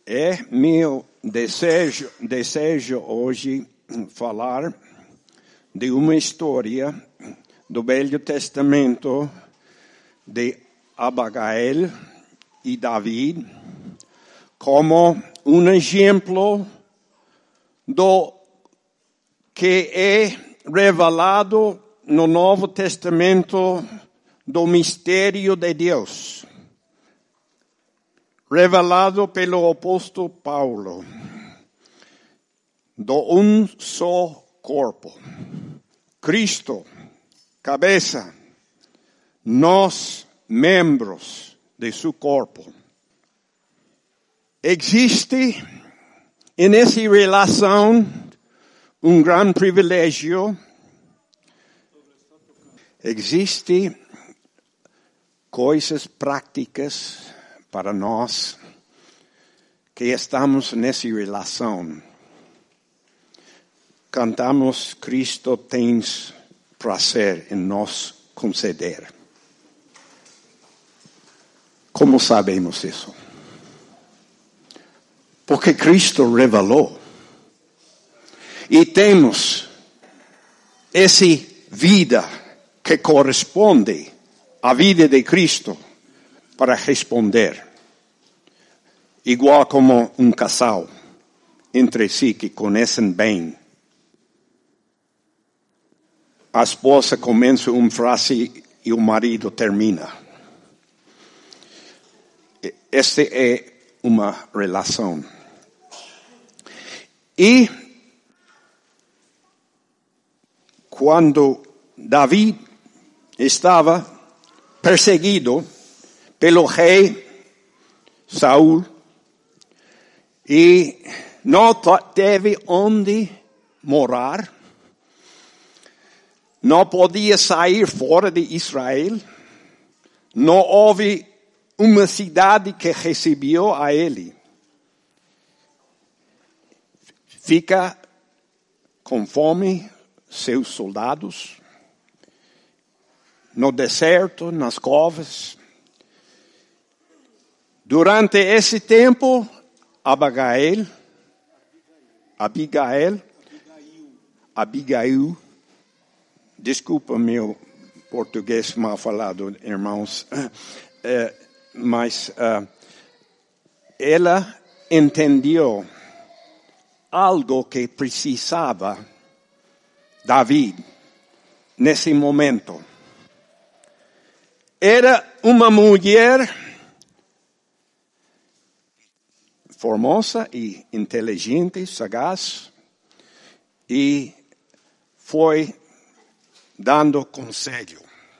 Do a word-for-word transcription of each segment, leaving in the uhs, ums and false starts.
É meu desejo, desejo hoje falar de uma história do Velho Testamento de Abigail e David como um exemplo do que é revelado no Novo Testamento do mistério de Deus, revelado pelo apóstolo Paulo, do um só corpo. Cristo, cabeça, nós, membros de seu corpo. Existe nessa relação um grande privilégio. Existe coisas práticas para nós que estamos nessa relação. Cantamos, Cristo tens prazer em nos conceder. Como sabemos isso? Porque Cristo revelou. E temos essa vida que corresponde à vida de Cristo para responder. Igual como um casal entre si que conhecem bem. A esposa começa uma frase e o marido termina. Esta é uma relação. E quando David estava perseguido pelo rei Saul e não teve onde morar, não podia sair fora de Israel, não houve uma cidade que recebeu a ele. Fica com fome seus soldados no deserto, nas covas. Durante esse tempo, Abigail, Abigail, Abigail, desculpa meu português mal falado, irmãos, é, mas uh, ela entendeu algo que precisava David nesse momento. Era uma mulher formosa e inteligente, sagaz, e foi dando conselho.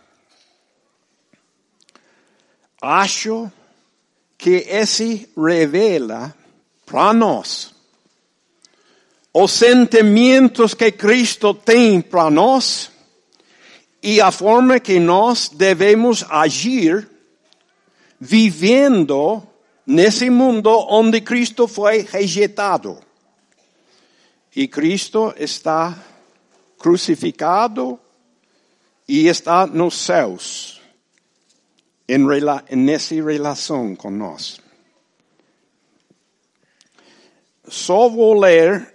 Acho que esse revela para nós os sentimentos que Cristo tem para nós e a forma que nós devemos agir vivendo nesse mundo onde Cristo foi rejeitado. E Cristo está crucificado e está nos céus, em, nessa relação com nós. Só vou ler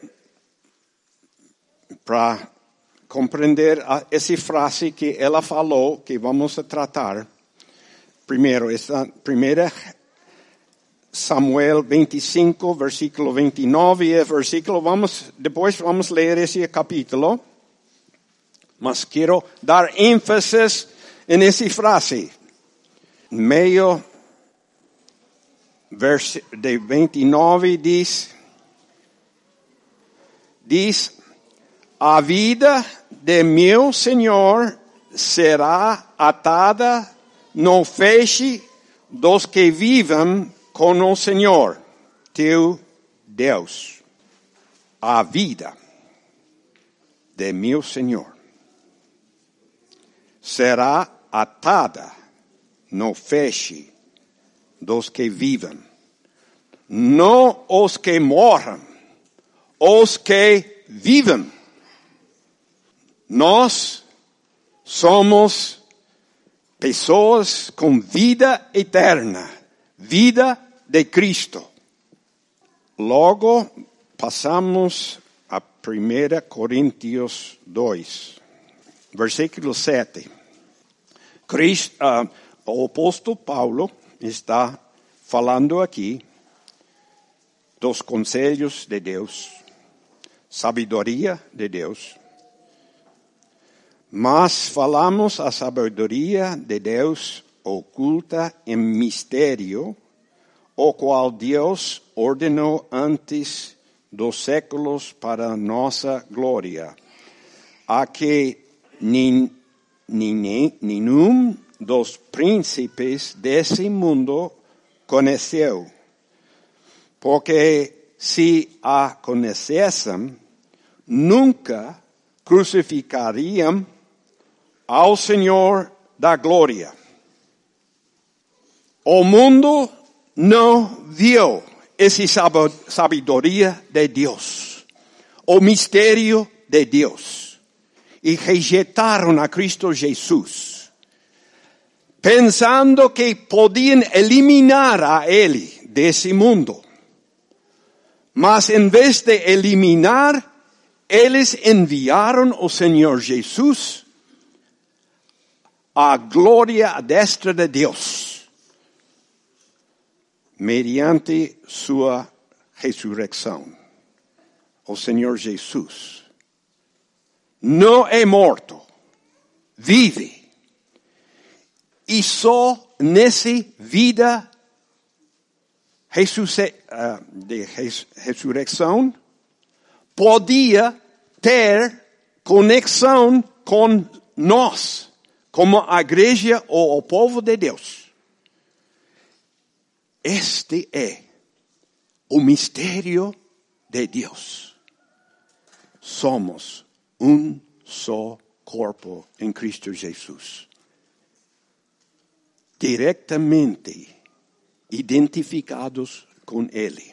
para compreender essa frase que ela falou, que vamos tratar. Primeiro, essa primeira Samuel vinte e cinco, versículo vinte e nove, é versículo, vamos, depois vamos ler esse capítulo, mas quero dar ênfase nessa frase. Meio de vinte e nove diz, diz, a vida de meu Senhor será atada no feixe dos que vivem com o Senhor, teu Deus. A vida de meu Senhor será atada no feixe dos que vivem. Não os que morram, os que vivem. Nós somos pessoas com vida eterna, vida de Cristo. Logo passamos a primeira Coríntios dois, versículo sete. Cristo, uh, o apóstolo Paulo está falando aqui dos conselhos de Deus, sabedoria de Deus. Mas falamos a sabedoria de Deus oculta em mistério, o qual Deus ordenou antes dos séculos para nossa glória, a que nin, nin, nenhum dos príncipes desse mundo conheceu. Porque se a conhecessem, nunca crucificariam ao Senhor da glória. O mundo não viu essa sabedoria de Deus, o mistério de Deus, e rejeitaram a Cristo Jesus, pensando que podiam eliminar a Ele desse mundo. Mas em vez de eliminar, eles enviaram o Senhor Jesus à glória à destra de Deus, mediante sua ressurreição. O Senhor Jesus não é morto, vive. E só nessa vida de ressurreição podia ter conexão com nós, como a igreja ou o povo de Deus. Este é o mistério de Deus. Somos um só corpo em Cristo Jesus. Diretamente identificados com Ele.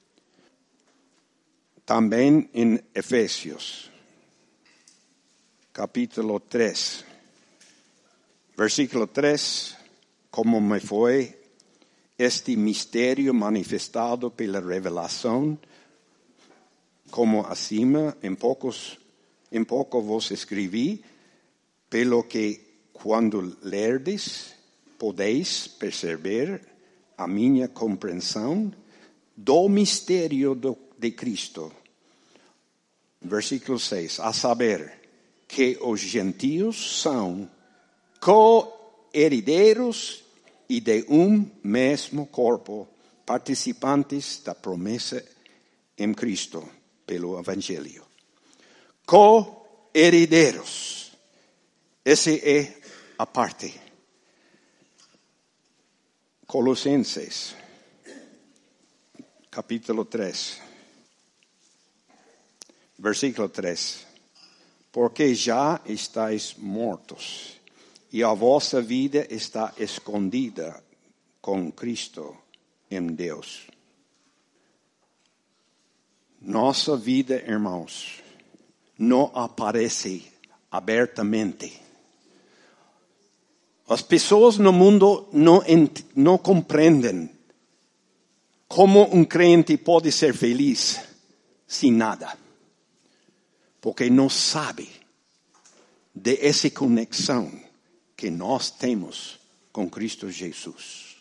Também em Efésios, capítulo três, versículo três, como me foi este mistério manifestado pela revelação, como acima, em poucos, em pouco vos escrevi, pelo que quando lerdes, podeis perceber a minha compreensão do mistério do, de Cristo. Versículo seis, a saber, que os gentios são co-herdeiros e de um mesmo corpo, participantes da promessa em Cristo, pelo Evangelho. Co-herdeiros. Essa é a parte. Colossenses, capítulo três, versículo três. Porque já estáis mortos, e a vossa vida está escondida com Cristo em Deus. Nossa vida, irmãos, não aparece abertamente. As pessoas no mundo não, não compreendem como um crente pode ser feliz sem nada. Porque não sabe de essa conexão que nós temos com Cristo Jesus.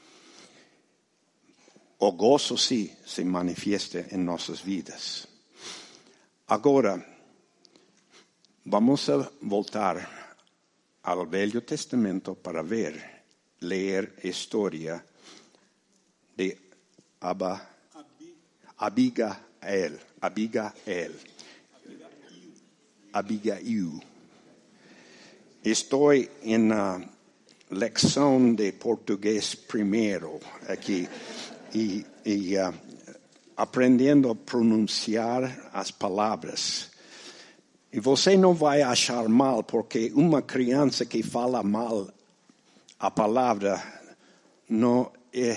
O gozo sim se manifiesta em nossas vidas. Agora, vamos a voltar ao Velho Testamento para ver, ler a história de Abba, Abigail, Abigail, Abigail. Estou na leção de português primeiro aqui e, e uh, aprendendo a pronunciar as palavras. E você não vai achar mal, porque uma criança que fala mal a palavra não é,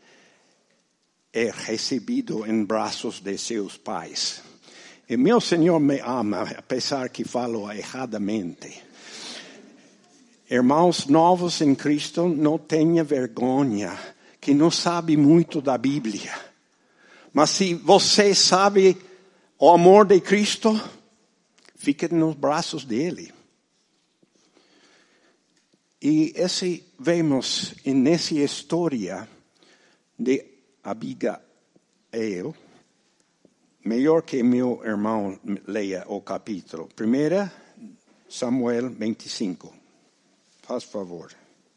é recebido em braços de seus pais. E meu Senhor me ama, apesar que falo erradamente. Irmãos novos em Cristo, não tenha vergonha, que não sabe muito da Bíblia. Mas se você sabe o amor de Cristo, fique nos braços dele. E esse vemos nessa história de Abigail, melhor que meu irmão leia o capítulo. Primeira Samuel vinte e cinco. Faz favor.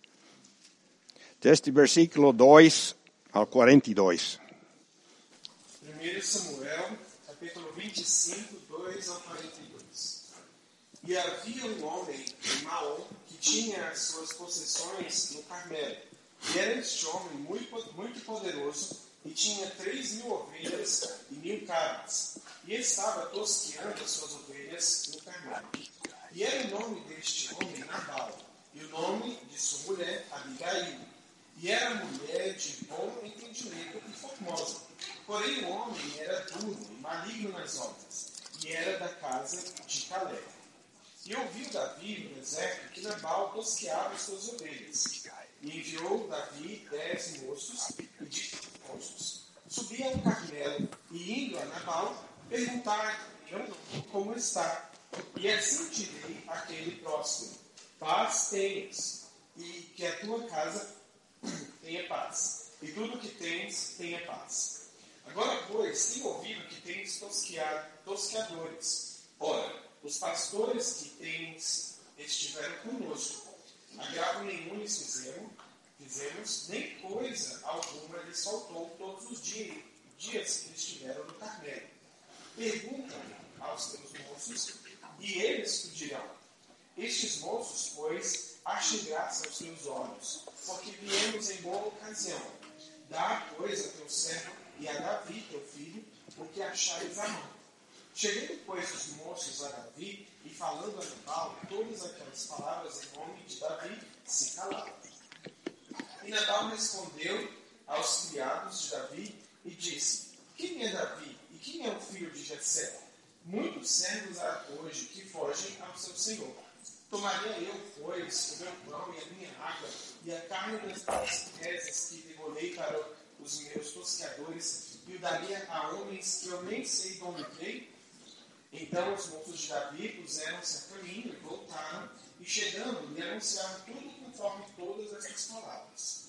Deste versículo dois ao quarenta e dois. primeira Samuel, capítulo vinte e cinco, dois ao quarenta e dois. E havia um homem em Maom que tinha as suas possessões no Carmelo. E era este homem muito, muito poderoso e tinha três mil ovelhas e mil cabras. E estava tosqueando as suas ovelhas no Carmelo. E era o nome deste homem Nabal, e o nome de sua mulher Abigail. E era mulher de bom entendimento e formosa. Porém o homem era duro e maligno nas obras, e era da casa de Caleb. E ouviu Davi no deserto que Nabal tosqueava as suas ovelhas. E enviou Davi dez moços e disse aos moços: subi ao Carmelo, e indo a Nabal, perguntai-lhe como está. E assim te dei aquele próximo: paz tenhas, e que a tua casa tenha paz, e tudo que tens tenha paz. Agora, pois, tenho ouvido que tens tosqueado, tosqueadores. Ora, os pastores que tens estiveram conosco. Agravo nenhum lhes fizemos, fizemos, nem coisa alguma lhes faltou todos os dias, dias que estiveram no Carmelo. Pergunta aos teus moços, e eles te dirão. Estes moços, pois, achem graça aos teus olhos, porque viemos em boa ocasião. Dá, pois, a teu servo e a Davi, teu filho, o que achares à mão. Chegando, pois, os moços a Davi, e falando a Nabal todas aquelas palavras em nome de Davi, se calaram. E Nabal respondeu aos criados de Davi e disse: quem é Davi e quem é o filho de Jessé? Muitos servos há hoje que fogem ao seu senhor. Tomaria eu, pois, o meu pão e a minha água, e a carne das rezas que degolei para os meus tosqueadores, e o daria a homens que eu nem sei de onde veio? Então os moços de Davi puseram-se a caminho e voltaram, e chegando, lhe anunciaram tudo conforme todas estas palavras.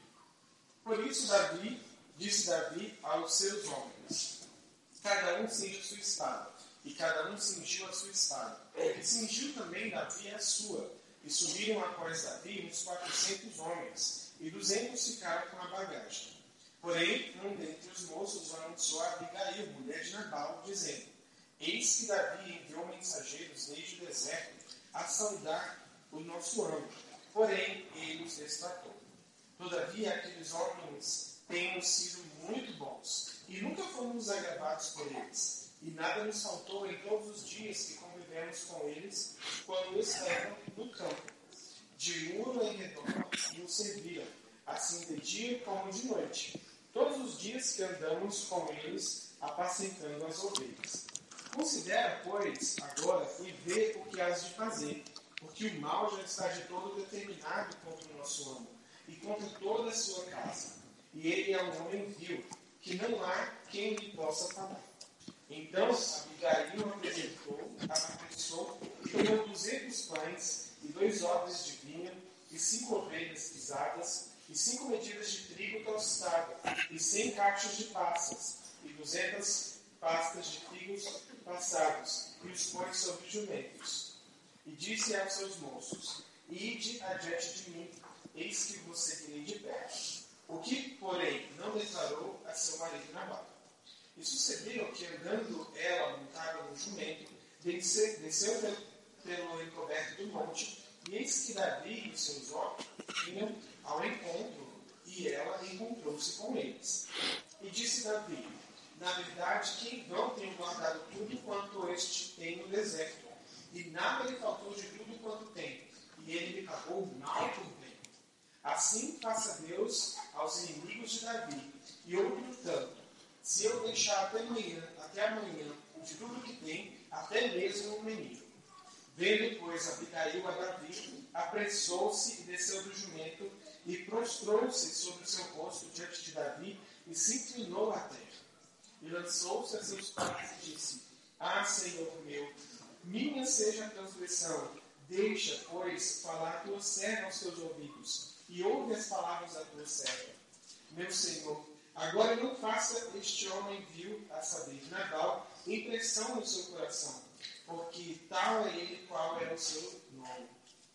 Por isso Davi, disse Davi aos seus homens: cada um cinge sua espada. E cada um cingiu a sua espada. E cingiu também Davi a sua. E subiram após Davi uns quatrocentos homens, e duzentos ficaram com a bagagem. Porém, um dentre os moços anunciou a Abigail, mulher de Nabal, dizendo: eis que Davi enviou mensageiros desde o deserto a saudar o nosso amo. Porém, ele os destratou. Todavia, aqueles homens têm sido muito bons, e nunca fomos agravados por eles. E nada nos faltou em todos os dias que convivemos com eles, quando estavam no campo. De muro em redor nos serviram, assim de dia como de noite, todos os dias que andamos com eles, apacentando as ovelhas. Considera, pois, agora e vê o que has de fazer, porque o mal já está de todo determinado contra o nosso amo, e contra toda a sua casa. E ele é um homem vil, que não há quem lhe possa falar. Então Abigail apresentou, apressou e tomou duzentos pães e dois odres de vinho e cinco ovelhas pisadas e cinco medidas de trigo tostado e cem cachos de passas e duzentas pastas de figos passados e os pôs sobre jumentos. E disse aos seus moços: ide adiante de mim, eis que vos seguirei de perto. O que, porém, não declarou a seu marido Nabal. E sucedeu que, andando ela montada no jumento, desceu, desceu pelo encoberto do monte, e eis que Davi e seus homens vinham ao encontro, e ela encontrou-se com eles. E disse Davi: na verdade, que em vão tenho guardado tudo quanto este tem no deserto, e nada lhe faltou de tudo quanto tem, e ele me pagou mal por bem. Assim faça Deus aos inimigos de Davi, e outro tanto, se eu deixar até amanhã, até amanhã, de tudo que tem, até mesmo um menino. Vendo, pois, Abigail a Davi, apressou-se e desceu do jumento, e prostrou-se sobre o seu rosto diante de Davi, e se inclinou à terra. E lançou-se a seus pés e disse: Ah, Senhor meu, minha seja a transgressão. Deixa, pois, falar a tua serva aos teus ouvidos, e ouve as palavras da tua serva. Meu Senhor, agora não faça este homem vil, a saber, Nabal, impressão no seu coração, porque tal é ele qual é o seu nome.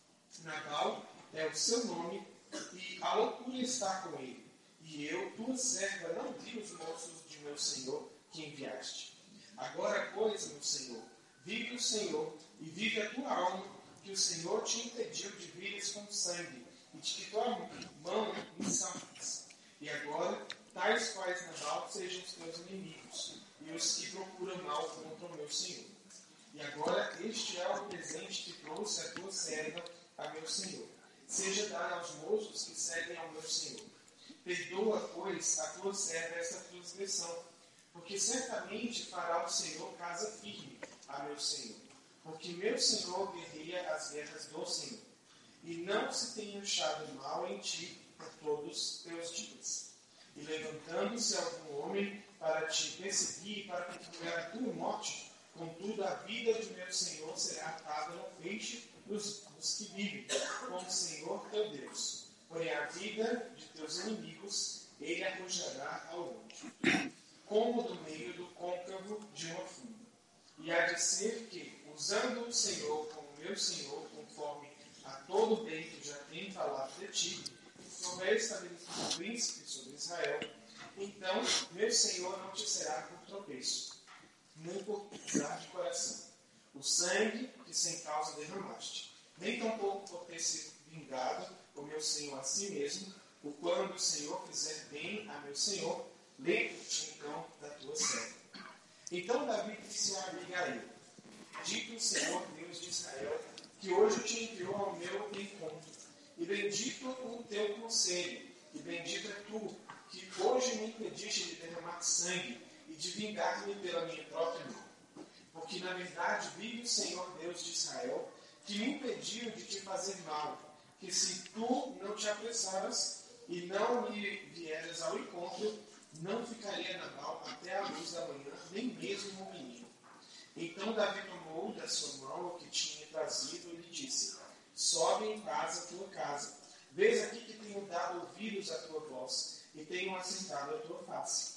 Nabal é o seu nome, e a loucura está com ele. E eu, tua serva, não vi os moços de meu Senhor que enviaste. Agora, pois, meu Senhor, vive o Senhor, e vive a tua alma, que o Senhor te impediu de vires com sangue, e de que tua mão me salves. E agora, tais quais Nabal sejam os teus inimigos, e os que procuram mal contra o meu Senhor. E agora, este é o presente que trouxe a tua serva a meu Senhor. Seja dado aos moços que seguem ao meu Senhor. Perdoa, pois, a tua serva esta transgressão, porque certamente fará o Senhor casa firme a meu Senhor. Porque meu Senhor guerreia as guerras do Senhor, e não se tem achado mal em ti por todos os teus dias. E levantando-se algum homem para te perseguir e para procurar a tua morte, contudo a vida de meu Senhor será atada no feixe dos, dos que vivem com o Senhor teu Deus. Porém a vida de teus inimigos ele arrojará ao longe, como do meio do côncavo de uma funda. E há de ser que, usando o Senhor como meu Senhor, conforme a todo o bem que já tenho falado de ti, se houver estabelecido um príncipe sobre Israel, então meu Senhor não te será por tropeço, nem por pesar de coração. O sangue que sem causa derramaste, nem tampouco por ter se vingado o meu Senhor a si mesmo, o quando o Senhor fizer bem a meu Senhor, lembra-te então da tua serva. Então Davi disse a Abigail: Dito o Senhor, Deus de Israel, que hoje te enviou ao meu encontro, e bendito o teu conselho, e bendito é tu, que hoje me impediste de derramar sangue e de vingar-me pela minha própria mão. Porque, na verdade, vive o Senhor Deus de Israel, que me impediu de te fazer mal, que se tu não te apressaras e não me vieras ao encontro, não ficaria Nabal até a luz da manhã, nem mesmo o menino. Então Davi tomou da sua mão o que tinha trazido e lhe disse: Sobe em paz a tua casa. Vês aqui que tenho dado ouvidos à tua voz e tenho assentado a tua face.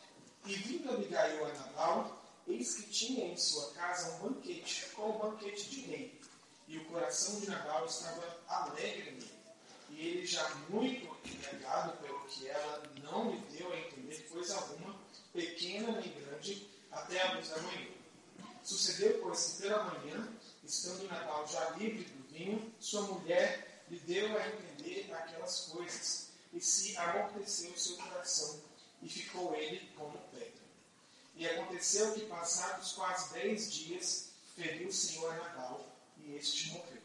E vindo Abigail a Nabal, eis que tinha em sua casa um banquete, como um banquete de rei. E o coração de Nabal estava alegre nele. E ele, já muito embriagado pelo que ela não lhe deu a entender coisa alguma, pequena nem grande, até a luz da manhã. Sucedeu, pois, que pela manhã, estando Nabal já livre do vinho, sua mulher lhe deu a entender aquelas coisas, e se amorteceu o seu coração, e ficou ele como pedra. E aconteceu que, passados quase dez dias, feriu o Senhor a Nabal, e este morreu.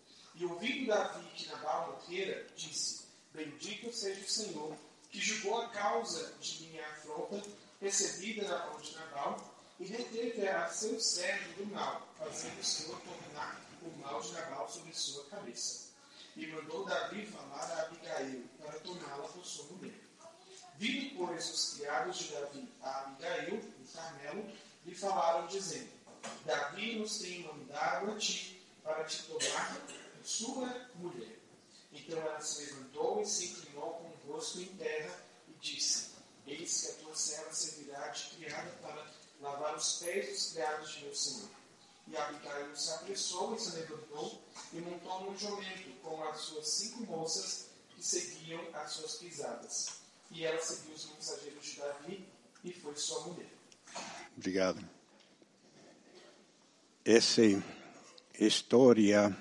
E ouvindo Davi que Nabal morrera, disse: Bendito seja o Senhor, que julgou a causa de minha afronta, recebida na mão de Nabal, e reteve a seu servo do mal, fazendo o Senhor tornar o mal de Nabal sobre sua cabeça. E mandou Davi falar a Abigail, para torná-la por sua mulher. Vindo, pois, os criados de Davi a Abigail, no Carmelo, lhe falaram, dizendo: Davi nos tem mandado a ti, para te tomar por sua mulher. Então ela se levantou e se inclinou com o rosto em terra, e disse: Eis que a tua serva servirá de criada para lavar os pés dos criados de meu senhor. E Abigail se apressou e se levantou, e montou num jumento com as suas cinco moças que seguiam as suas pisadas. E ela seguiu os mensageiros de Davi e foi sua mulher. Obrigado. Essa história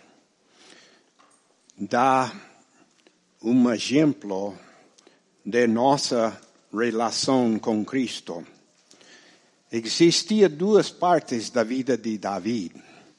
dá um exemplo de nossa relação com Cristo. Existiam duas partes da vida de Davi.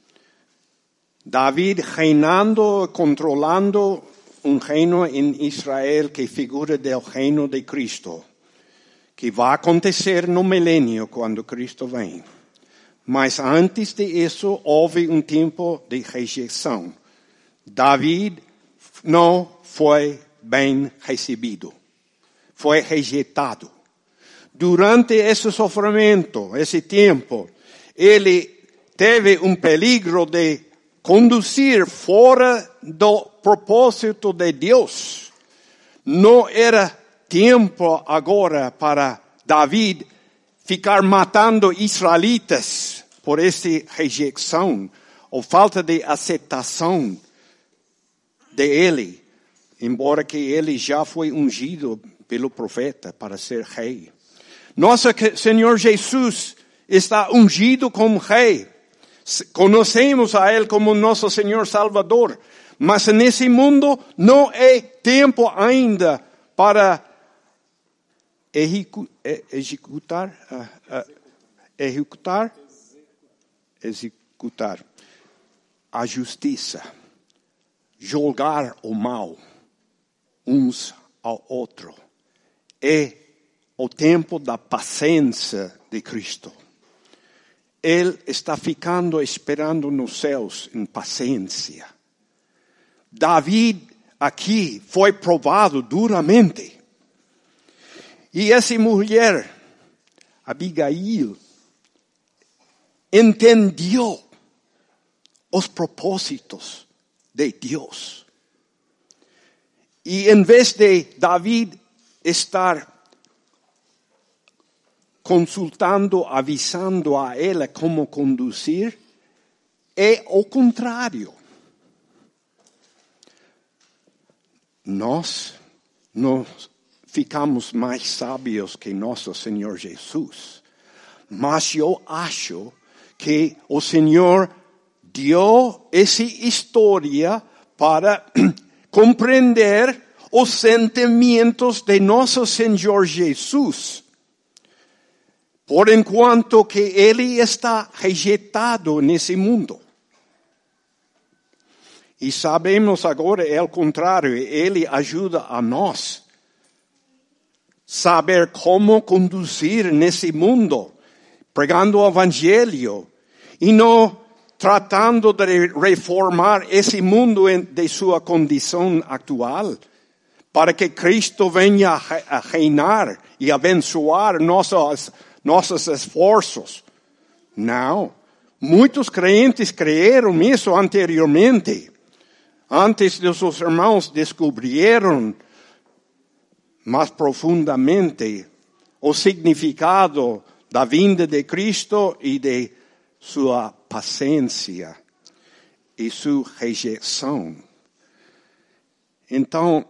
Davi reinando, controlando um reino em Israel que figura do reino de Cristo, que vai acontecer no milênio quando Cristo vem. Mas antes disso houve um tempo de rejeição. Davi não foi bem recebido. Foi rejeitado. durante esse sofrimento, esse tempo, ele teve um peligro de conduzir fora do propósito de Deus. Não era tempo agora para David ficar matando israelitas por essa rejeição ou falta de aceitação de ele, embora que ele já foi ungido pelo profeta para ser rei. Nosso Senhor Jesus está ungido como rei. Conhecemos a Ele como nosso Senhor Salvador, mas nesse mundo não é tempo ainda para executar, executar, executar a justiça, julgar o mal uns ao outro. É o tempo da paciência de Cristo. Ele está ficando esperando nos céus em paciência. David aqui foi provado duramente. E essa mulher, Abigail, entendeu os propósitos de Deus. E em vez de David estar consultando, avisando a ela como conduzir, é o contrário. Nós não ficamos mais sábios que nosso Senhor Jesus, mas eu acho que o Senhor deu essa história para compreender os sentimentos de nosso Senhor Jesus. Por enquanto que ele está rejeitado nesse mundo. E sabemos agora, é o contrário, ele ajuda a nós saber como conduzir nesse mundo, pregando o evangelho e não tratando de reformar esse mundo de sua condição atual, para que Cristo venha a reinar e abençoar nossos nossos esforços. Não. Muitos crentes creram isso anteriormente. Antes de seus irmãos descobriram mais profundamente o significado da vinda de Cristo e de sua paciência e sua rejeição. Então,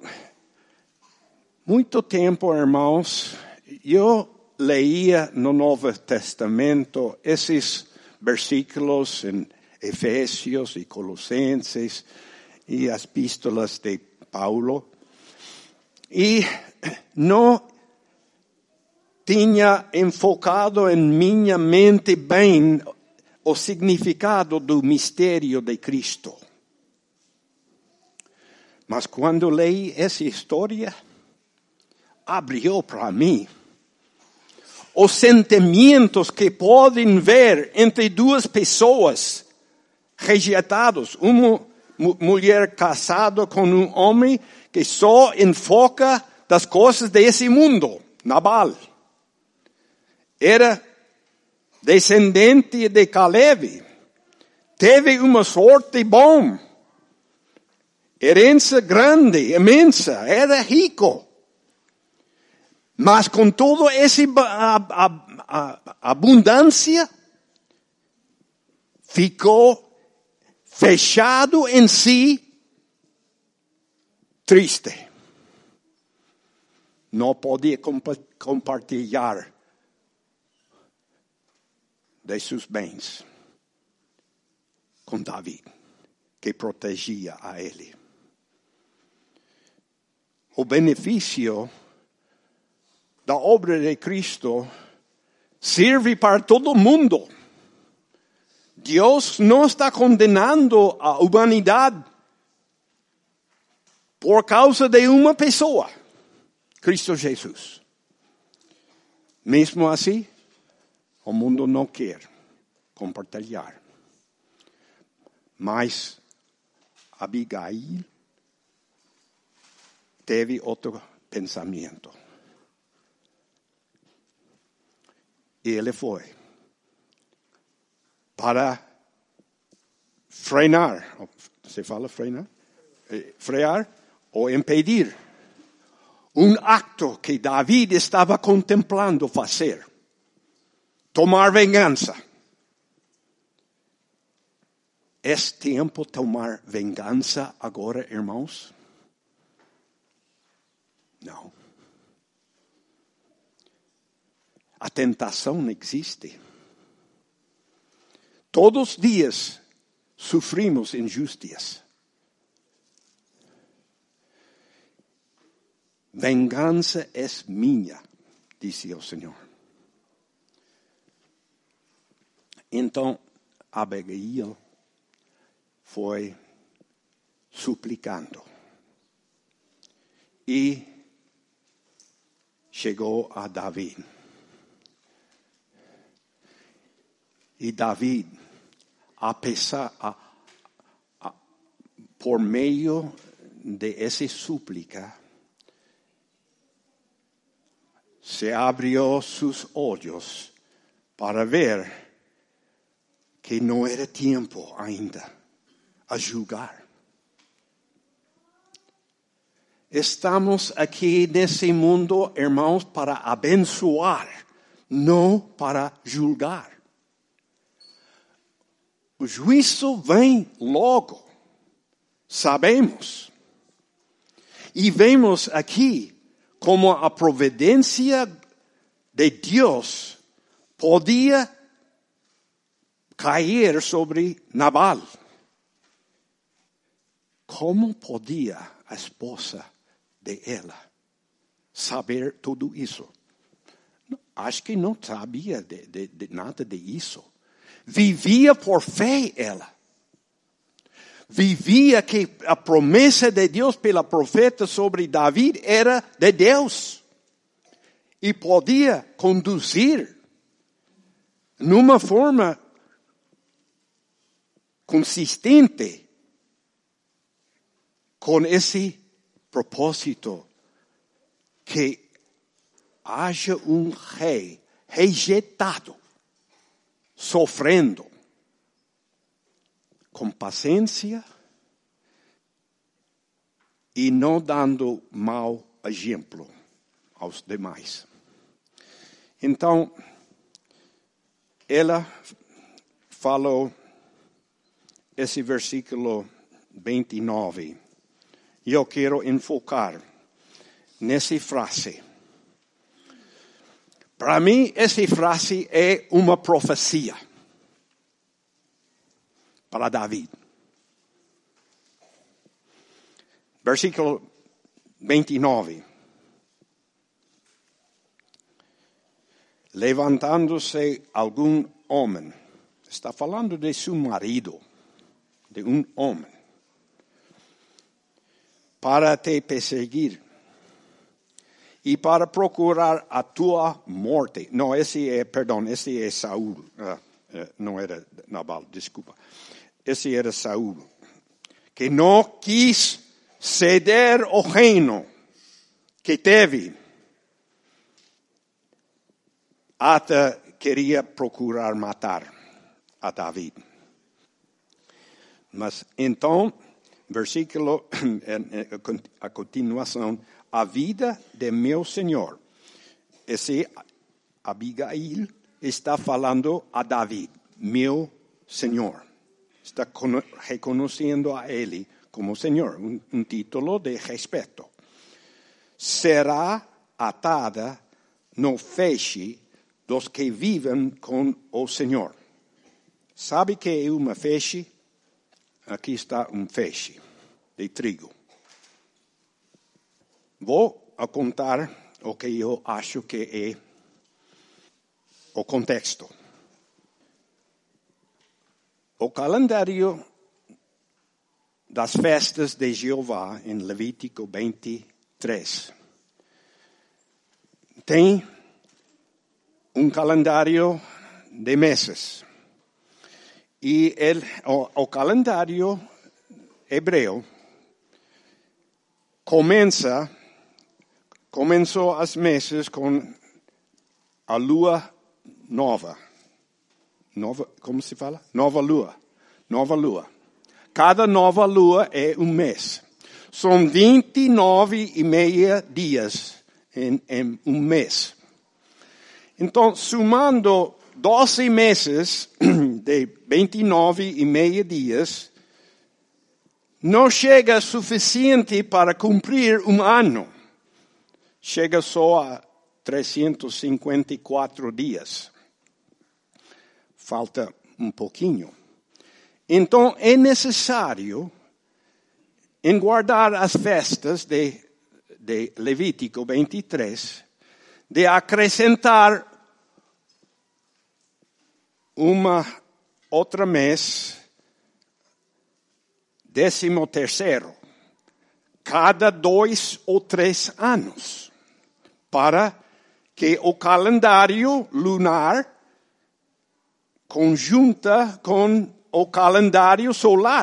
muito tempo, irmãos, eu leía no Novo Testamento esses versículos em Efésios e Colossenses e as epístolas de Paulo, e não tinha enfocado em minha mente bem o significado do mistério de Cristo. Mas quando leí essa história, abriu para mim os sentimentos que podem ver entre duas pessoas rejeitadas. Uma mulher casada com um homem que só enfoca das coisas desse mundo, Nabal. Era descendente de Caleb. Teve uma sorte bom. Herança grande, imensa. Era rico. Mas com toda essa abundância, ficou fechado em si, triste. Não podia compartilhar de seus bens com David, que protegia a ele. O benefício da obra de Cristo serve para todo mundo. Deus não está condenando a humanidade por causa de uma pessoa, Cristo Jesus. Mesmo assim, o mundo não quer compartilhar. Mas Abigail teve outro pensamento. E ele foi para frenar, se fala frenar? Frear ou impedir um acto que David estava contemplando fazer. Tomar vingança. É tempo de tomar vingança agora, irmãos? Não. A tentação existe. Todos os dias sofrimos injústias. Vingança é minha, disse o Senhor. Então, Abigail foi suplicando. E chegou a David. E David, a pesar, a, a, por meio de essa súplica, se abriu seus olhos para ver que não era tempo ainda a julgar. Estamos aqui nesse mundo, irmãos, para abençoar, não para julgar. O juízo vem logo, sabemos. E vemos aqui como a providência de Deus podia cair sobre Nabal. Como podia a esposa de ela saber tudo isso? Acho que não sabia de, de, de nada disso. Vivia por fé ela. Vivia que a promessa de Deus pela profeta sobre David era de Deus. E podia conduzir numa forma consistente com esse propósito que haja um rei rejeitado, sofrendo, com paciência e não dando mau exemplo aos demais. Então, ela falou esse versículo vinte e nove. E eu quero enfocar nessa frase. Para mim, essa frase é uma profecia para David. Versículo vinte e nove. Levantando-se algum homem, está falando de seu marido, de um homem, para te perseguir e para procurar a tua morte. Não, esse é, perdão, esse é Saul. Ah, não era Nabal, desculpa. Esse era Saul, que não quis ceder o reino que teve, até queria procurar matar a David. Mas então, versículo, a continuação, a vida de meu Senhor. Esse Abigail está falando a David, meu Senhor. Está reconhecendo a ele como Senhor, um, um título de respeito. Será atada no feixe dos que vivem com o Senhor. Sabe que é uma feixe? Aqui está um feixe de trigo. Vou a contar o que eu acho que é o contexto. O calendário das festas de Jeová, em Levítico vinte e três, tem um calendário de meses. E el, o, o calendário hebreu começa, começou as meses com a lua nova. Nova, como se fala? Nova lua. Nova lua. Cada nova lua é um mês. São vinte e nove e meio dias em, em um mês. Então, somando doze meses de vinte e nove e meio dias, não chega suficiente para cumprir um ano. Chega só a trezentos e cinquenta e quatro dias. Falta um pouquinho. Então, é necessário, em guardar as festas de, de Levítico vinte e três, de acrescentar uma outra mês, décimo terceiro, cada dois ou três anos, para que o calendário lunar conjunta com o calendário solar.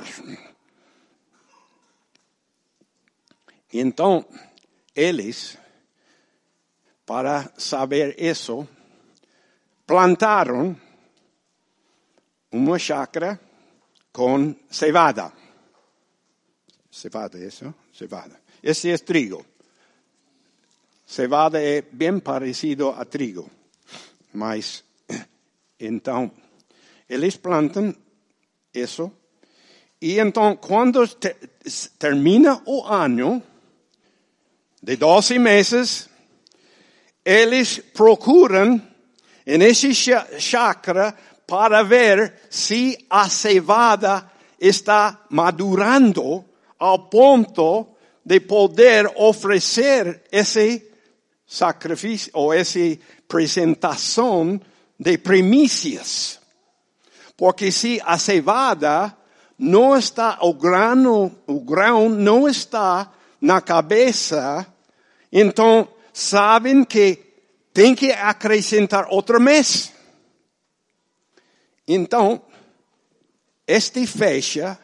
Então, eles, para saber isso, plantaram uma chácara com cevada. Cevada, isso? Cevada. Esse é trigo. Cevada é bem parecido a trigo. Mas, então, eles plantam isso. E então, quando ter, termina o ano de doze meses, eles procuram em esse chácara para ver se a cevada está madurando ao ponto de poder oferecer esse sacrifício ou essa apresentação de primícias. Porque se a cevada não está, o grão, o grão não está na cabeça, então sabem que tem que acrescentar outro mês. Então, este fecha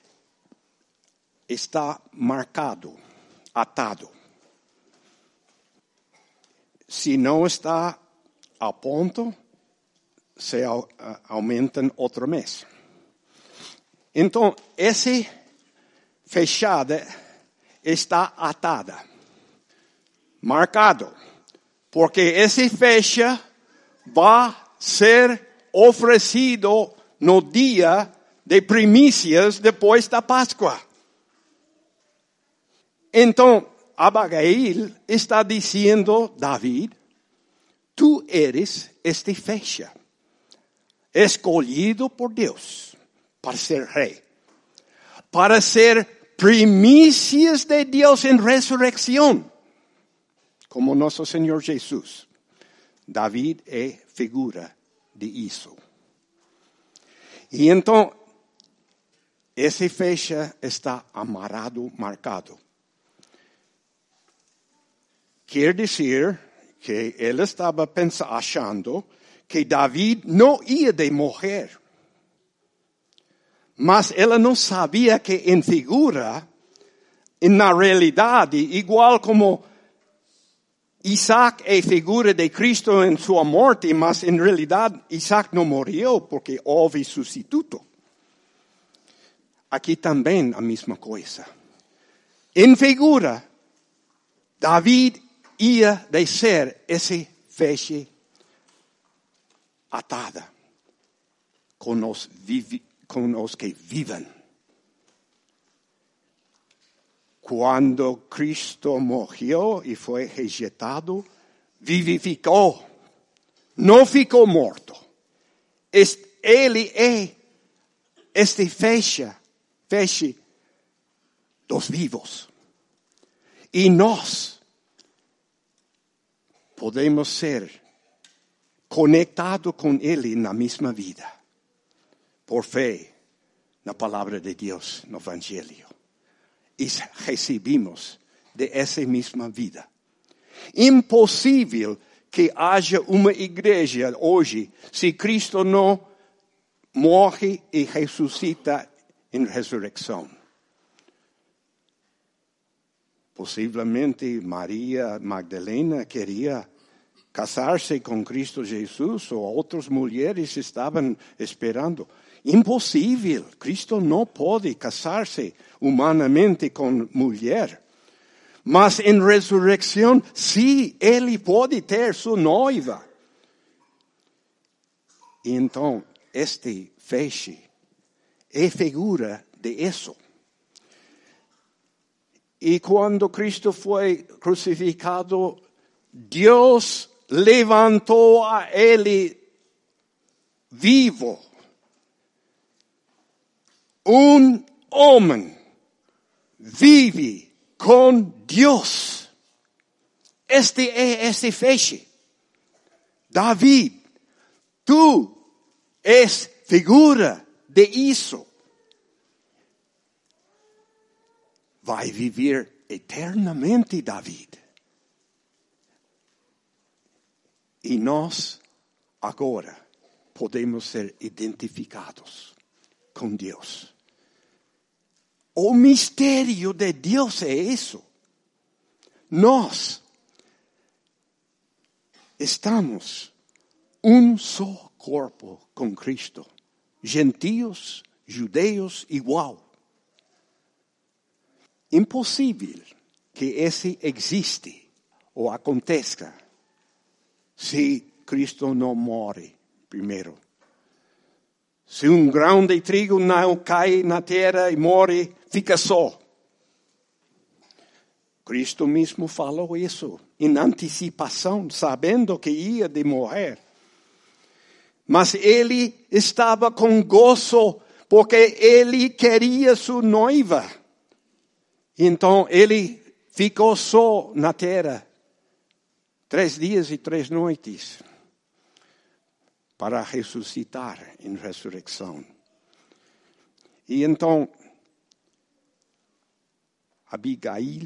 está marcado, atado. Se não está a ponto, se aumentam outro mês. Então, essa fechada está atada, marcado, porque esse fecha vai ser oferecido no dia de primícias depois da Páscoa. Então, Abigail está dizendo, David, tu eres este fecha, escolhido por Deus para ser rei, para ser primícias de Deus em ressurreição, como nosso Senhor Jesus. David é figura de isso. E então, esse fecha está amarrado, marcado. Quer dizer que ele estava pensando, achando que David não ia de morrer. Mas ele não sabia que em figura, na realidade, igual como Isaac é figura de Cristo em sua morte, mas em realidade Isaac não morreu porque houve substituto. Aqui também a mesma coisa. Em figura, David ia de ser esse feixe atada com os, vivi, com os que vivem. Quando Cristo morreu e foi rejeitado, vivificou. Não ficou morto. Ele é este feixe, feixe dos vivos. E nós podemos ser conectados com Ele na mesma vida. Por fé na palavra de Deus, no Evangelho. E recebemos de essa mesma vida. Impossível que haja uma igreja hoje se Cristo não morre e ressuscita em ressurreição. Possivelmente Maria Magdalena queria casar-se com Cristo Jesus ou outras mulheres estavam esperando. Impossível. Cristo não pode casar-se humanamente com mulher. Mas em ressurreição, sim, ele pode ter sua noiva. Então, este feixe é figura de isso. E quando Cristo foi crucificado, Deus levantou a ele vivo. Um homem vive com Deus. Este é este feixe. David, tu és figura de isso. Vai viver eternamente, David. E nós, agora, podemos ser identificados com Deus. O mistério de Deus é isso. Nós estamos um só corpo com Cristo. Gentios, judeus, igual. Impossível que esse existe ou aconteça se Cristo não morre primeiro. Se um grão de trigo não cai na terra e morre, fica só. Cristo mesmo falou isso em antecipação, sabendo que ia de morrer. Mas ele estava com gozo porque ele queria sua noiva. Então ele ficou só na terra três dias e três noites para ressuscitar em ressurreição. E então Abigail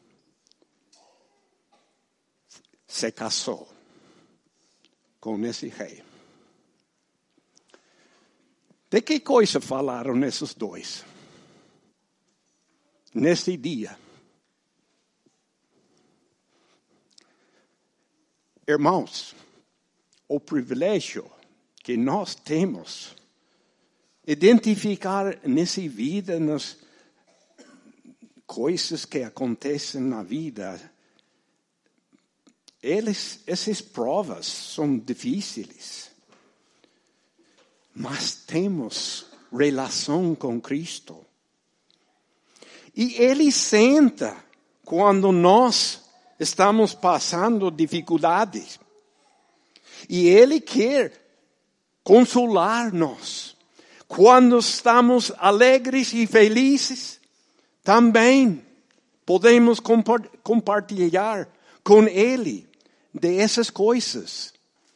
se casou com esse rei. De que coisa falaram esses dois? Nesse dia. Irmãos, o privilégio que nós temos identificar nessa vida, nas coisas que acontecem na vida, eles, essas provas são difíceis. Mas temos relação com Cristo. E Ele senta quando nós estamos passando dificuldades. E Ele quer consolar-nos. Quando estamos alegres e felizes, também podemos compartilhar com Ele dessas coisas.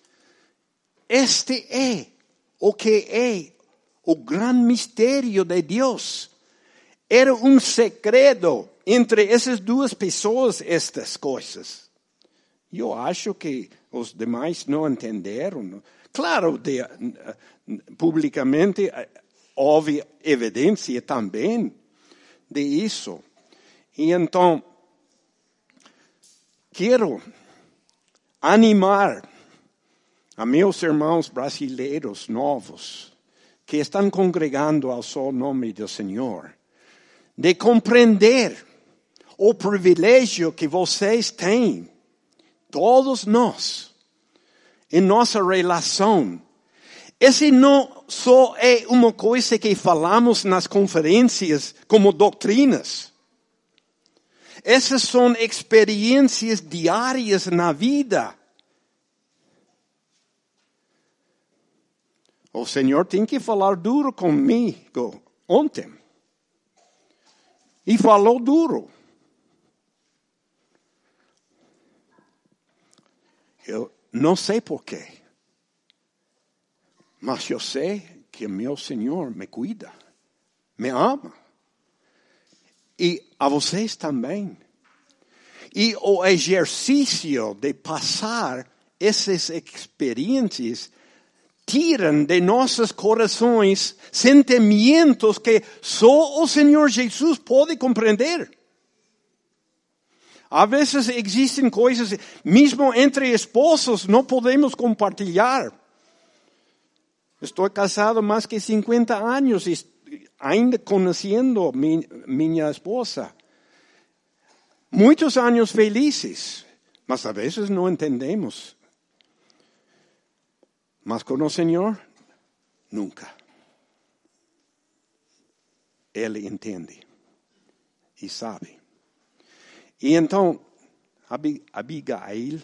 Este é o que é o grande mistério de Deus. Era um segredo entre essas duas pessoas, estas coisas. Eu acho que os demais não entenderam. Claro, de, publicamente houve evidência também de isso. E então, quero animar a meus irmãos brasileiros novos que estão congregando ao só nome do Senhor, de compreender o privilégio que vocês têm, todos nós, em nossa relação. Esse não só é uma coisa que falamos nas conferências como doutrinas. Essas são experiências diárias na vida. O Senhor tem que falar duro comigo ontem. E falou duro. Eu não sei porquê. Mas eu sei que meu Senhor me cuida. Me ama. E a vocês também. E o exercício de passar essas experiências tiram de nossos corações sentimentos que só o Senhor Jesus pode compreender. A veces existen cosas, mismo entre esposos, no podemos compartilhar. Estoy casado más que cincuenta años y ainda conociendo mi, mi esposa. Muchos años felices, mas a veces no entendemos. Mas con el Señor, nunca. Él entiende y sabe. Y entonces, Abigail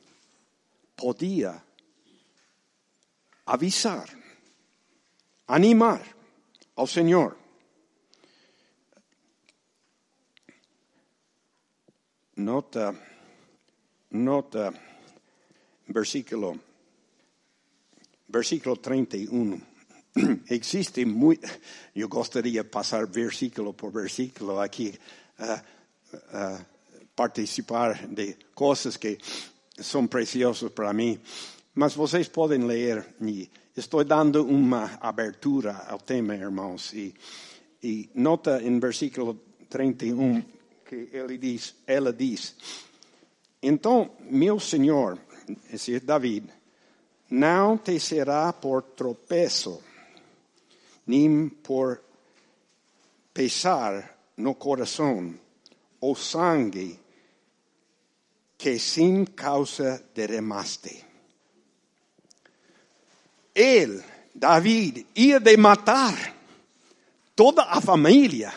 podía avisar, animar al Señor. Nota, nota, versículo, versículo treinta y uno. Existe muy, yo gustaría pasar versículo por versículo aquí, uh, uh, participar de cosas que son preciosas para mí. Mas vocês podem ler, e estou dando uma abertura ao tema, irmãos, e, e nota em versículo trinta e um que ele diz, ela diz, então, meu Senhor, esse é David, não te será por tropeço, nem por pesar no coração, o sangue que sem causa derramaste. Él, David, ia de matar toda a família.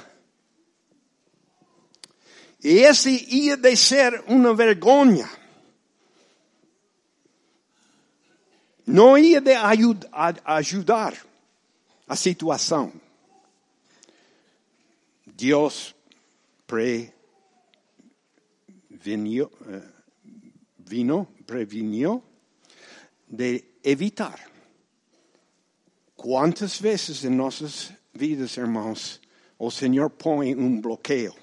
E esse ia de ser uma vergonha. Não ia de ajudar a situação. Deus preveniu, vino, preveniu de evitar. Quantas vezes em nossas vidas, irmãos, o Senhor põe um bloqueio.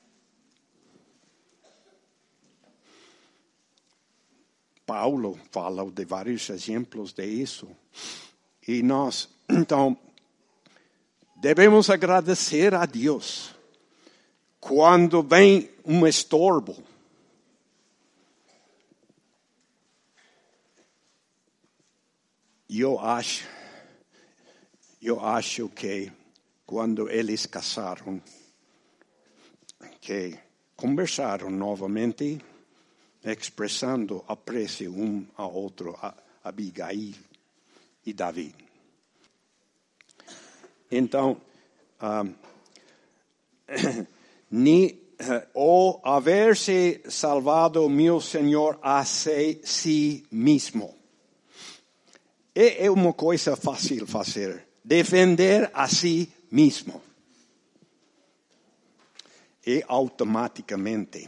Paulo fala de vários exemplos de isso. E nós, então, devemos agradecer a Deus quando vem um estorbo. Eu acho, eu acho que quando eles casaram, que conversaram novamente, expressando apreço um ao outro, a Abigail e Davi. Então, um, ni, o haver-se salvado meu Senhor a si, si mesmo. É, é uma coisa fácil fazer, defender a si mesmo. E automaticamente.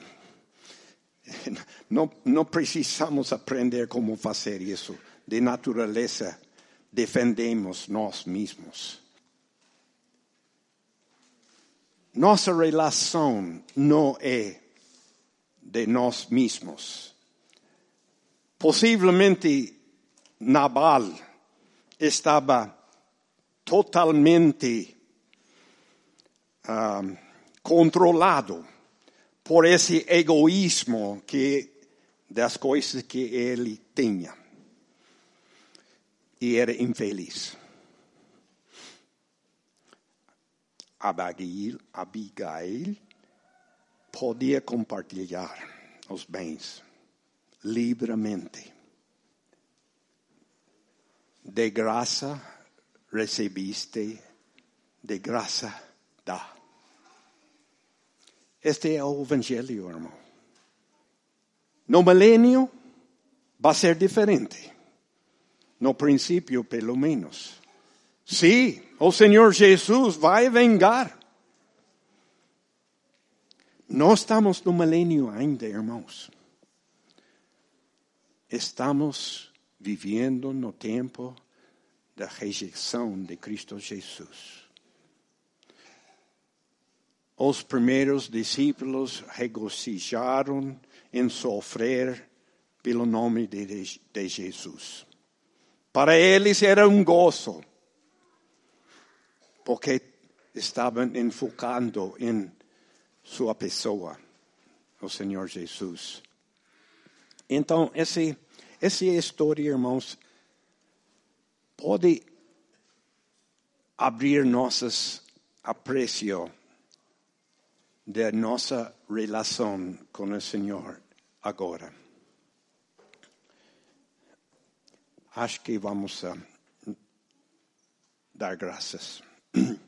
Não, não precisamos aprender como fazer isso. De natureza, defendemos nós mesmos. Nossa relação não é de nós mesmos. Possivelmente, Nabal estava totalmente um, controlado por esse egoísmo que das coisas que ele tinha. E era infeliz. Abigail, Abigail podia compartilhar os bens livremente. De graça recebiste, de graça dá. Este é o evangelho, irmão. No milênio vai ser diferente. No princípio, pelo menos. Sim, o Senhor Jesus vai vingar. Não estamos no milênio ainda, irmãos. Estamos vivendo no tempo da rejeição de Cristo Jesus. Os primeiros discípulos regozijaram em sofrer pelo nome de, de Jesus. Para eles era um gozo, porque estavam enfocando em sua pessoa. o Senhor Jesus. Então, esse, essa história, irmãos, pode abrir nossos apreço da nossa relação com o Senhor agora. Acho que vamos uh, dar graças.